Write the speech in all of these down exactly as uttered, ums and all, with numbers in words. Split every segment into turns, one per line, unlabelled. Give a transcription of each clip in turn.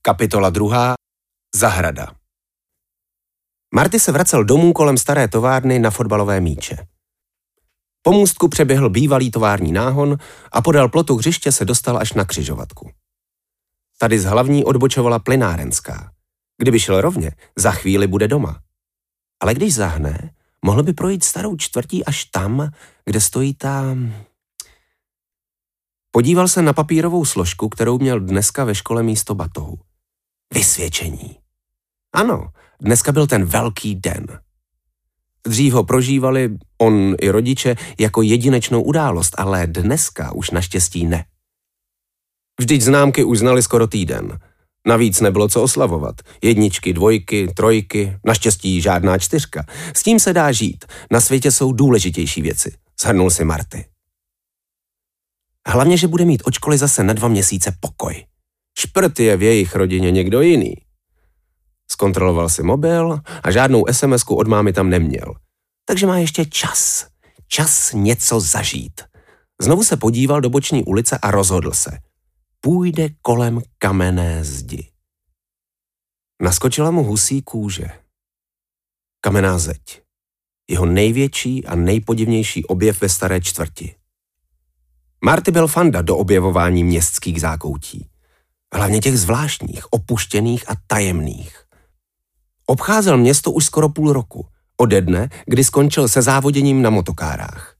Kapitola druhá. Zahrada. Marty se vracel domů kolem staré továrny na fotbalové míče. Po můstku přeběhl bývalý tovární náhon a podél plotu hřiště se dostal až na křižovatku. Tady z hlavní odbočovala plynárenská. Kdyby šel rovně, za chvíli bude doma. Ale když zahne, mohl by projít starou čtvrtí až tam, kde stojí ta... Podíval se na papírovou složku, kterou měl dneska ve škole místo batohu. Vysvědčení. Ano, dneska byl ten velký den. Dřív ho prožívali on i rodiče jako jedinečnou událost, ale dneska už naštěstí ne. Vždyť známky už znali skoro týden. Navíc nebylo co oslavovat. Jedničky, dvojky, trojky, naštěstí žádná čtyřka. S tím se dá žít. Na světě jsou důležitější věci, shrnul si Marty. Hlavně, že bude mít od školy zase na dva měsíce pokoj. Šprt je v jejich rodině někdo jiný. Zkontroloval si mobil a žádnou es em esku od mámy tam neměl. Takže má ještě čas. Čas něco zažít. Znovu se podíval do boční ulice a rozhodl se. Půjde kolem kamenné zdi. Naskočila mu husí kůže. Kamenná zeď. Jeho největší a nejpodivnější objev ve staré čtvrti. Marty byl fanda do objevování městských zákoutí. Hlavně těch zvláštních, opuštěných a tajemných. Obcházel město už skoro půl roku, ode dne, kdy skončil se závoděním na motokárách.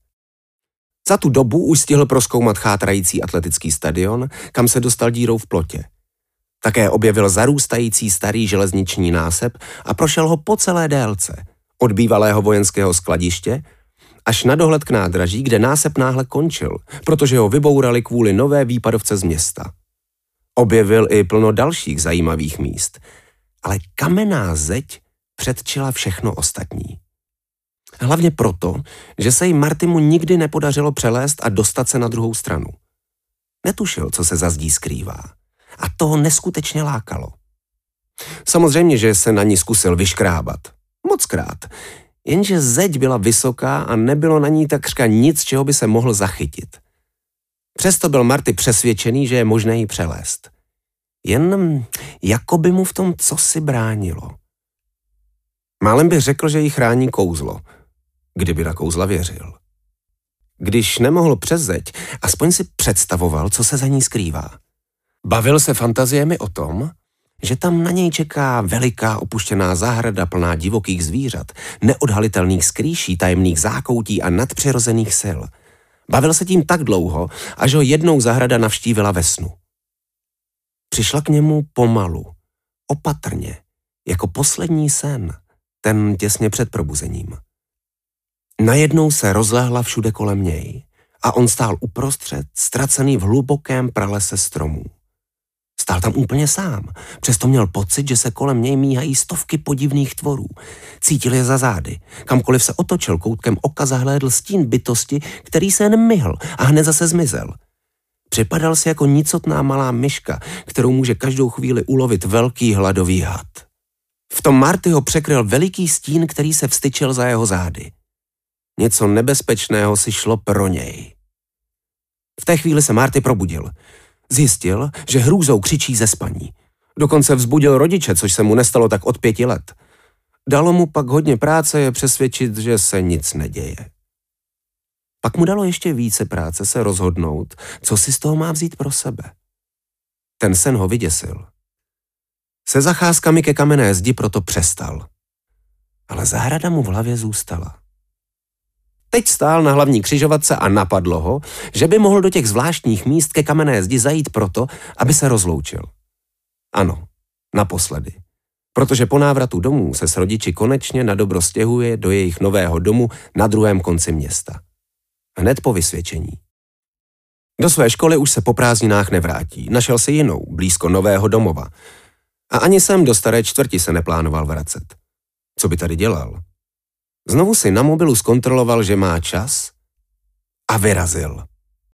Za tu dobu už stihl prozkoumat chátrající atletický stadion, kam se dostal dírou v plotě. Také objevil zarůstající starý železniční násep a prošel ho po celé délce, od bývalého vojenského skladiště až na dohled k nádraží, kde násep náhle končil, protože ho vybourali kvůli nové výpadovce z města. Objevil i plno dalších zajímavých míst, ale kamenná zeď předčila všechno ostatní. Hlavně proto, že se jí Martymu nikdy nepodařilo přelézt a dostat se na druhou stranu. Netušil, co se za zdí skrývá. A to ho neskutečně lákalo. Samozřejmě, že se na ní zkusil vyškrábat. Mockrát. Jenže zeď byla vysoká a nebylo na ní takřka nic, čeho by se mohl zachytit. Přesto byl Marty přesvědčený, že je možné ji přelézt. Jen jako by mu v tom cosi bránilo. Málem by řekl, že ji chrání kouzlo, kdyby na kouzla věřil. Když nemohl přes zeď, aspoň si představoval, co se za ní skrývá. Bavil se fantaziemi o tom, že tam na něj čeká veliká opuštěná zahrada plná divokých zvířat, neodhalitelných skrýší, tajemných zákoutí a nadpřirozených sil. Bavil se tím tak dlouho, až ho jednou zahrada navštívila ve snu. Přišla k němu pomalu, opatrně, jako poslední sen, ten těsně před probuzením. Najednou se rozlehla všude kolem něj a on stál uprostřed, ztracený v hlubokém pralese stromů. Stál tam úplně sám, přesto měl pocit, že se kolem něj míhají stovky podivných tvorů. Cítil je za zády. Kamkoliv se otočil, koutkem oka zahlédl stín bytosti, který se jen myhl a hned zase zmizel. Připadal si jako nicotná malá myška, kterou může každou chvíli ulovit velký hladový had. V tom Marty ho překryl veliký stín, který se vstyčil za jeho zády. Něco nebezpečného si šlo pro něj. V té chvíli se Marty probudil. Zjistil, že hrůzou křičí ze spaní. Dokonce vzbudil rodiče, což se mu nestalo tak od pěti let. Dalo mu pak hodně práce je přesvědčit, že se nic neděje. Pak mu dalo ještě více práce se rozhodnout, co si z toho má vzít pro sebe. Ten sen ho vyděsil. Se zacházkami ke kamenné zdi proto přestal. Ale zahrada mu v hlavě zůstala. Teď stál na hlavní křižovatce a napadlo ho, že by mohl do těch zvláštních míst ke kamenné zdi zajít proto, aby se rozloučil. Ano, naposledy. Protože po návratu domů se s rodiči konečně na dobro stěhuje do jejich nového domu na druhém konci města. Hned po vysvědčení. Do své školy už se po prázdninách nevrátí. Našel si jinou, blízko nového domova. A ani sem do staré čtvrti se neplánoval vracet. Co by tady dělal? Znovu si na mobilu zkontroloval, že má čas a vyrazil.